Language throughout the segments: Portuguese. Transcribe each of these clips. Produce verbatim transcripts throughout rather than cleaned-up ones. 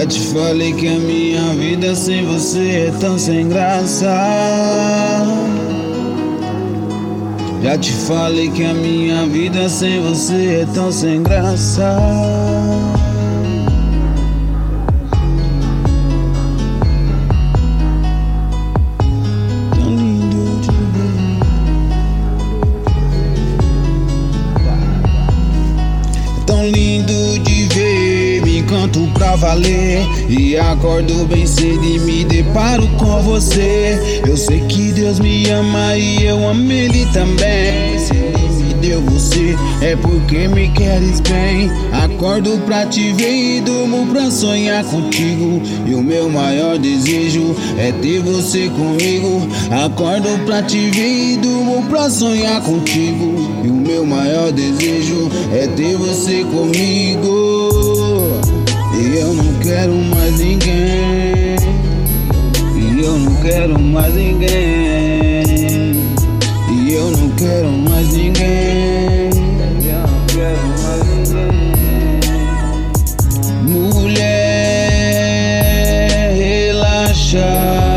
Já te falei que a minha vida sem você é tão sem graça. Já te falei que a minha vida sem você é tão sem graça. Tão lindo de ver, tão lindo de ver, me encanto pra valer. E acordo bem cedo e me deparo com você. Eu sei que Deus me ama e eu amo Ele também. Se Ele me deu você, é porque me queres bem. Acordo pra te ver e durmo pra sonhar contigo. E o meu maior desejo é ter você comigo. Acordo pra te ver e durmo pra sonhar contigo. E o meu maior desejo é ter você comigo. E eu não quero mais ninguém. E eu não quero mais ninguém. E eu não quero mais ninguém. E eu não quero mais ninguém. Mulher, relaxa.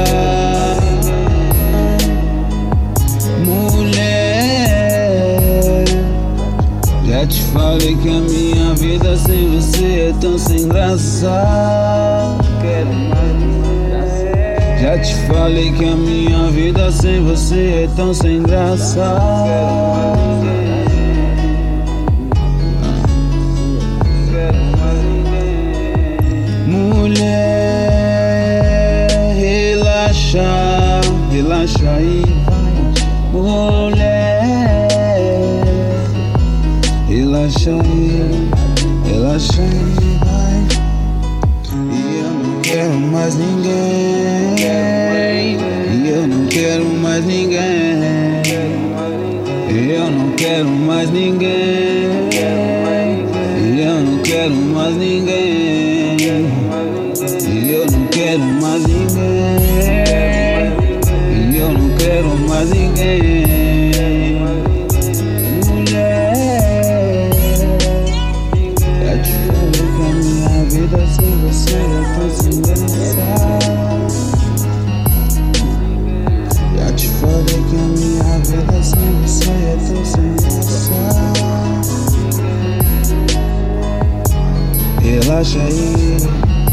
Mulher, já te falei que a minha vida sem você é tão sem graça. Quero mais. Já te falei que a minha vida sem você é tão sem graça. Mulher, relaxa, relaxa aí. Mulher, relaxa aí, relaxa aí, vai. E eu não quero mais ninguém. E eu não quero mais ninguém. E eu não quero mais ninguém. E eu não quero mais ninguém. E eu não quero mais ninguém. E eu não quero mais ninguém. Mulher, já te falei que a minha vida sem você é tão sem graça. Já te falei que a minha vida sem você é tão sem graça. Relaxa aí.